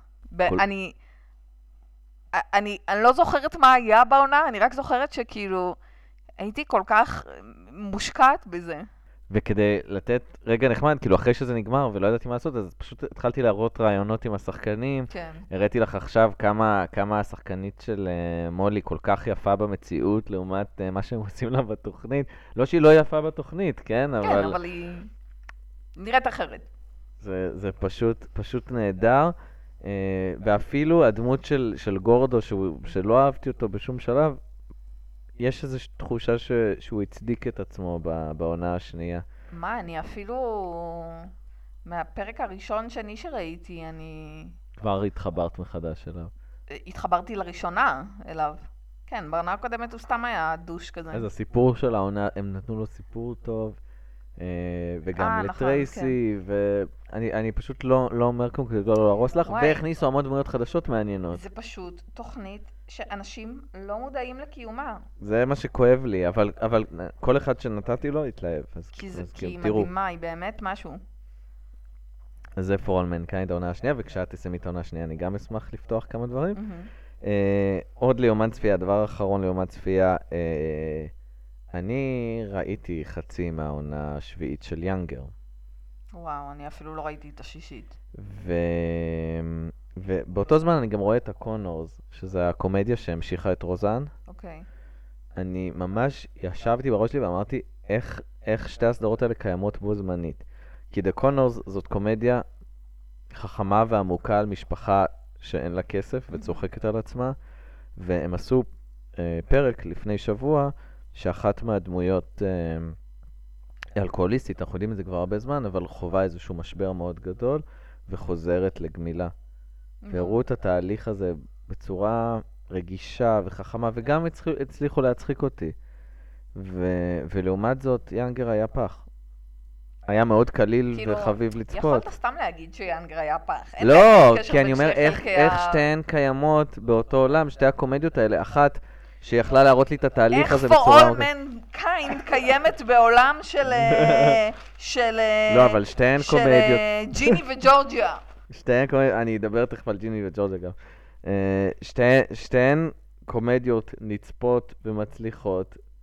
אני לא זוכרת מה היה בעונה, אני רק זוכרת שכאילו הייתי כל כך מושקעת בזה. וכדי לתת רגע נחמד, כאילו אחרי שזה נגמר ולא ידעתי מה לעשות, אז פשוט התחלתי להראות רעיונות עם השחקנים. כן. הראיתי לך עכשיו כמה השחקנית של מולי כל כך יפה במציאות, לעומת מה שהם עושים לה בתוכנית. לא שהיא לא יפה בתוכנית, כן? כן, אבל היא נראית אחרת. זה פשוט נהדר. ואפילו הדמות של גורדו, שלא אהבתי אותו בשום שלב, יש איזו תחושה שהוא הצדיק את עצמו בעונה השנייה. מה, אני אפילו... מהפרק הראשון שני שראיתי, אני... כבר התחברת מחדש אליו. התחברתי לראשונה אליו. כן, בעונה הקודמת הוא סתם היה דוש כזה. אז הסיפור של העונה, הם נתנו לו סיפור טוב, וגם לטרייסי, ואני פשוט לא אומר כלום כדי לא להרוס לך, והכניסו המון דמויות חדשות מעניינות. זה פשוט תוכנית שאנשים לא מודעים לקיומה. זה מה שכואב לי, אבל כל אחד שנתתי לו התלהב. כי היא מדהימה, היא באמת משהו. אז זה For All Mankind העונה השנייה, וכשאת תסיימי את העונה השנייה אני גם אשמח לפתוח כמה דברים. עוד ליומן צפייה, הדבר האחרון ליומן צפייה, אני ראיתי חצי מהעונה השביעית של יאנגר. וואו, אני אפילו לא ראיתי את השישית. ובאותו זמן אני גם רואה את הקונורס, שזה הקומדיה שהמשיכה את רוזן. אוקיי. אני ממש ישבתי בראש שלי ואמרתי, איך שתי הסדרות האלה קיימות בו זמנית. כי The Connors זאת קומדיה חכמה ועמוקה על משפחה שאין לה כסף וצוחקת על עצמה, והם עשו פרק לפני שבוע שאחת מהדמויות אלכוהוליסטית, אנחנו יודעים את זה כבר הרבה זמן, אבל חובה איזשהו משבר מאוד גדול וחוזרת לגמילה. והראו את התהליך הזה בצורה רגישה וחכמה, וגם הצליחו להצחיק אותי. ולעומת זאת, יאנגר היה פח. היה מאוד קליל וחביב לצפות. יכולת סתם להגיד שיאנגר היה פח. לא, כי אני אומר איך שתיהן קיימות באותו עולם, שתי הקומדיות האלה. אחת שיכלה להראות לי את התהליך הזה בצורה... איך For All Mankind קיימת בעולם של... לא, אבל שתיהן קומדיות. של ג'יני וג'ורג'יה. שתיהן קומדיות, אני אדבר תכף על ג'יני וג'ורג'יה גם. שתיהן קומדיות נצפות ומצליחות,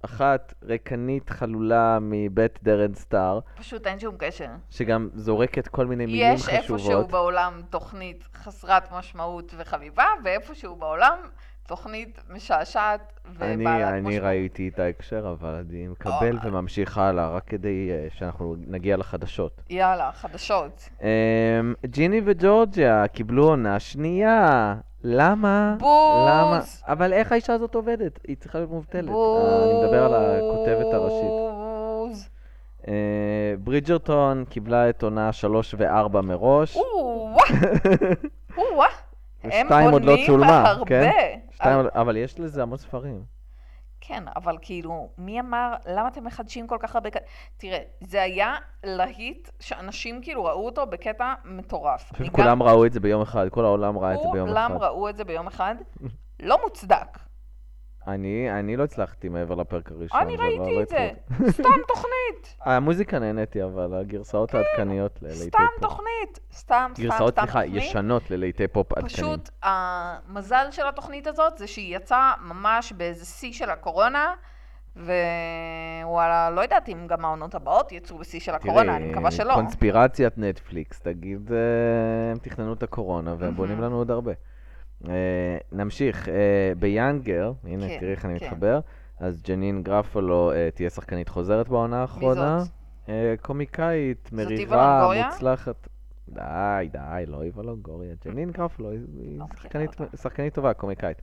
אחת ריקנית חלולה מבית דרן סטאר, פשוט אין שום קשר. שגם זורקת כל מיני מילים יש איפשהו חשובות. בעולם תוכנית חסרת משמעות וחביבה, ואיפשהו בעולם תוכנית משעשעת ובעלת משמעות. אני ראיתי את ההקשר, אבל אני מקבל וממשיך הלאה, רק כדי שאנחנו נגיע לחדשות. יאללה, חדשות. ג'יני וג'ורג'יה קיבלו עונה שנייה. למה? בוז! למה? אבל איך האישה הזאת עובדת? היא צריכה להיות מובטלת. אני מדבר על הכותבת הראשית. בוז! ברידג'רטון קיבלה את עונה 3 ו-4 מראש. או-אה! הם 2 עוד לא בונים צולמה, בהרבה. כן? 2, אבל יש לזה המון ספרים. כן, אבל כאילו, מי אמר, למה אתם מחדשים כל כך הרבה... תראה, זה היה להיט שאנשים כאילו ראו אותו בקטע מטורף. כולם ראו את זה ביום אחד, כל העולם ראה את זה ביום אחד. כולם ראו את זה ביום אחד. לא מוצדק. אני לא הצלחתי מעבר לפרק הראשון. אני ראיתי את זה. סתם תוכנית. המוזיקה נהניתי, אבל הגרסאות העדכניות ללהיטי פופ. סתם תוכנית. סתם גרסאות, סליחה, תוכנית. ישנות ללהיטי פופ עדכניים. פשוט המזל של התוכנית הזאת זה שהיא יצאה ממש באיזה שיא של הקורונה, ווואלה, לא יודעת אם גם העונות הבאות יצאו בשיא של הקורונה, אני מקווה שלא. קונספירציית נטפליקס, תגיד, הם תכננו את הקורונה והם בונים לנו עוד הרבה. נמשיך, ביאנגר, הנה תראי איך אני מתחבר, אז ג'נין גרפולו תהיה שחקנית חוזרת בעונה האחרונה. מי זאת? קומיקאית, מריבה, לונגוריה? מוצלחת. די, לא איבה לונגוריה. ג'נין גרפולו היא שחקנית טובה, קומיקאית.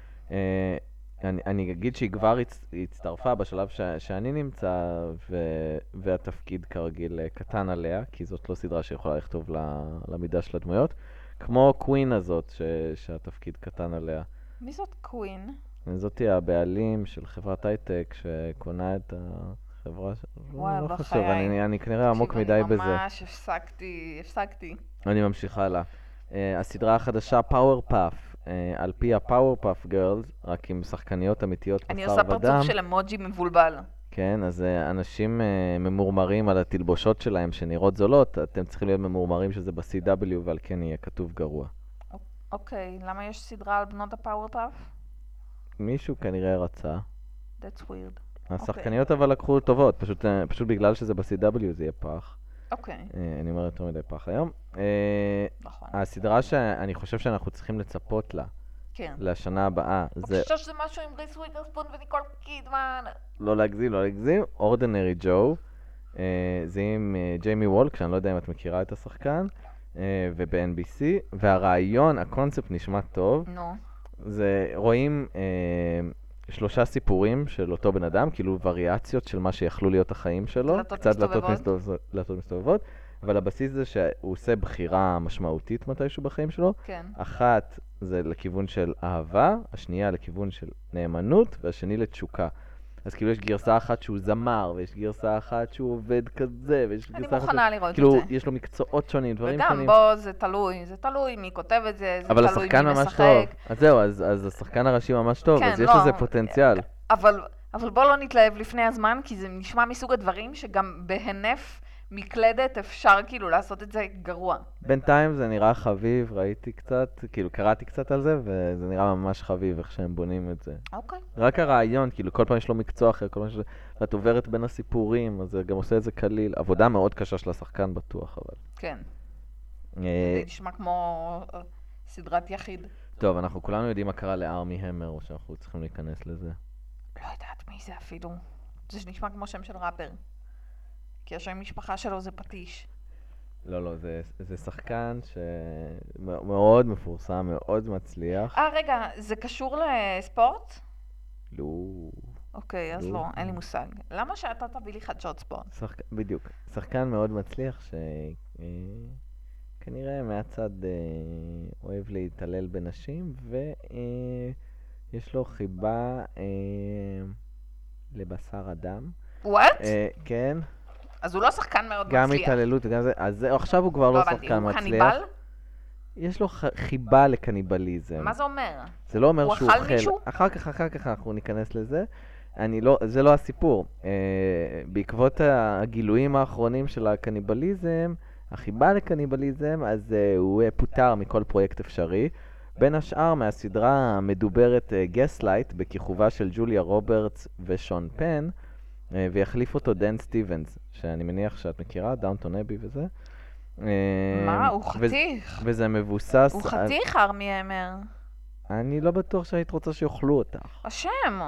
אני אגיד שהיא כבר הצטרפה בשלב שאני נמצא, והתפקיד כרגיל קטן עליה, כי זאת לא סדרה שיכולה לכתוב למידה של הדמויות. כמו קווין הזאת, שהתפקיד קטן עליה. מי זאת קווין? זאתי הבעלים של חברת הייטק שקונה את החברה. וואי, לא חשוב, בחיי. אני כנראה עמוק מדי בזה. אני ממש הפסקתי. אני ממשיך הלאה. הסדרה החדשה פאוורפאף, על פי הפאוורפאף גרלס, רק עם שחקניות אמיתיות בשר ודם. אני עושה פרצוף של אמוג'י מבולבל. כן, אז אנשים ממורמרים על התלבושות שלהם שנראות זולות, אתם צריכים להיות ממורמרים שזה ב-CW ועל כן יהיה כתוב גרוע. אוקיי, למה יש סדרה על בנות הפאוורפאף? מישהו כנראה רצה. That's weird. השחקניות אבל לקחו טובות, פשוט בגלל שזה ב-CW זה יהיה פח. אוקיי. אני אומר יותר מדי פח היום. נכון. הסדרה שאני חושב שאנחנו צריכים לצפות לה, כן. לשנה הבאה, זה... אני חושב שזה משהו עם ריס ווית'רספון וניקול קידמן. לא להגזים, אורדינרי ג'ו, זה עם ג'יימי וולק, שאני לא יודע אם את מכירה את השחקן, וב-NBC, והרעיון, הקונספט נשמע טוב. נו. זה רואים 3 סיפורים של אותו בן אדם, כאילו וריאציות של מה שיכלו להיות החיים שלו. קצת דלתות מסתובבות. אבל הבסיס זה שהוא עושה בחירה משמעותית מתישהו בחיים שלו. כן. אחת זה לכיוון של אהבה, השנייה לכיוון של נאמנות, והשני לתשוקה. אז כאילו יש גרסה אחת שהוא זמר, ויש גרסה אחת שהוא עובד כזה, ויש גרסה אחת... אני מוכנה לראות את זה. כאילו יש לו מקצועות שונים, דברים שונים. וגם בו זה תלוי מי כותב את זה, זה אבל תלוי השחקן מי ממש משחק. טוב. אז זהו, אז השחקן הראשי ממש טוב, כן, אז יש לא, לזה פוטנציאל. אבל בוא לא נתלהב לפני הזמן, כי זה נשמע מסוג הדברים שגם בהנף מקלדת אפשר כאילו לעשות את זה גרוע. בינתיים זה נראה חביב, ראיתי קצת, כאילו קראתי קצת על זה, וזה נראה ממש חביב איך שהם בונים את זה. אוקיי. רק הרעיון, כאילו כל פעם יש לו מקצוע אחר, כל פעם ואת עוברת בין הסיפורים, אז זה גם עושה את זה קליל. עבודה מאוד קשה של השחקן בטוח, אבל... כן. זה נשמע כמו סדרת יחיד. טוב, אנחנו כולנו יודעים מה קרה לארמי המר, או שאנחנו צריכים להיכנס לזה. לא יודעת מי זה אפילו. זה נשמע כמו שם של ראפר. כי השם משפחה שלו זה פטיש. לא, זה שחקן שמאוד מפורסם, מאוד מצליח. רגע, זה קשור לספורט? לא. אוקיי, אז לא, אין לי מושג. למה שאתה תביא לי חדשות ספורט? בדיוק. שחקן מאוד מצליח שכנראה מהצד אוהב להתעלל בנשים, ויש לו חיבה לבשר אדם. וואט? כן. אז הוא לא שחקן מאוד מצליח. גם התעללות, גם זה. אז עכשיו הוא כבר לא שחקן מצליח. הוא קניבל? יש לו חיבה לקניבליזם. מה זה אומר? זה לא אומר שהוא אכל מישהו? אחר כך אנחנו ניכנס לזה. זה לא הסיפור. בעקבות הגילויים האחרונים של הקניבליזם, החיבה לקניבליזם, אז הוא פוטר מכל פרויקט אפשרי, בין השאר מהסדרה המדוברת גסלייט, בכיכובה של ג'וליה רוברטס ושון פן, ויחליף אותו דן סטיבנס, שאני מניח שאת מכירה, דאונטון אבי וזה. מה? הוא חתיך. וזה מבוסס... הוא חתיך, ארמי המר. אני לא בטוח שהיית רוצה שיאכלו אותך. השם.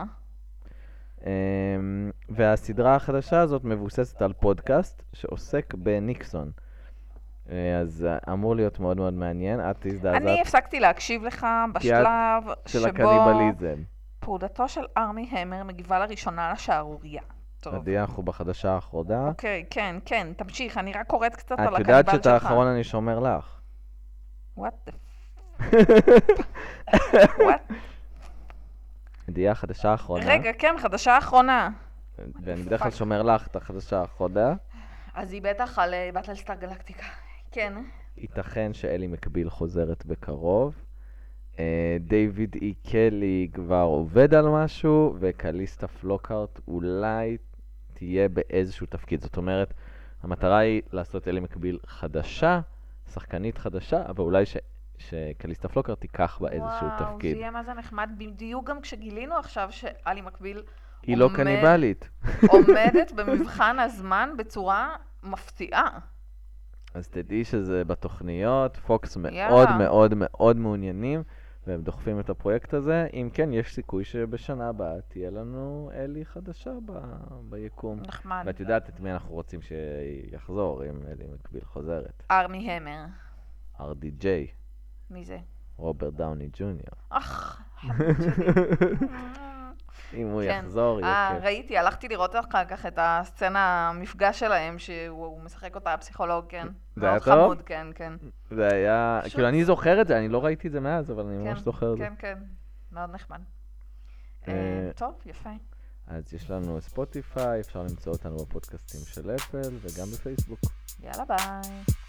והסדרה החדשה הזאת מבוססת על פודקאסט שעוסק בניקסון. אז אמור להיות מאוד מאוד מעניין. את הזדעזעת. אני הפסקתי להקשיב לך בשלב של שבו הקניבליזם. פרודתו של ארמי המר מגיבה לראשונה לשערוריה. טוב. עדי, אנחנו בחדשה האחרונה. אוקיי, כן, כן, תמשיך, אני רק קוראת קצת על את הקניבל שלך. יודעת שאת האחרון אני שומר לך. What the What? עדי, החדשה האחרונה. רגע, כן, חדשה האחרונה. ואני בדרך כלל שומר לך את החדשה האחרונה. אז היא בטח על באטלסטאר גלקטיקה. כן. ייתכן שאלי מקביל חוזרת בקרוב. דיוויד אי קלי כבר עובד על משהו, וקליסטה פלוקארט אולי תהיה באיזשהו תפקיד. זאת אומרת, המטרה היא לעשות אלי מקביל חדשה, שחקנית חדשה, אבל אולי שקליסטה פלוקארט תיקח בה איזשהו וואו, תפקיד. זה יהיה מה זה נחמד, בדיוק גם כשגילינו עכשיו שאלי מקביל היא לא קניבלית. עומדת במבחן הזמן בצורה מפתיעה. אז תדעי שזה בתוכניות, פוקס מאוד יאללה. מאוד מאוד מעוניינים, והם דוחפים את הפרויקט הזה. אם כן, יש סיכוי שבשנה הבאה תהיה לנו אלי חדשה ביקום. נחמד. ואת יודעת את מי אנחנו רוצים שיחזור, אם אלי מקביל חוזרת. ארמי המר. RDJ, מי זה? רוברט דאוני ג'וניור. אך, אם הוא כן. יחזור, יהיה כיף. ראיתי, הלכתי לראות אחר כך את הסצנה, המפגש שלהם, שהוא משחק אותה הפסיכולוג, כן. זה היה מאוד טוב? חמוד, כן, כן. זה היה, פשוט- כאילו אני זוכר את זה, אני לא ראיתי את זה מאז, אבל אני כן, ממש זוכר את זה. כן, כן, מאוד נחמד. טוב, יפה. אז יש לנו ספוטיפיי, אפשר למצוא אותנו בפודקאסטים של אפל וגם בפייסבוק. יאללה ביי.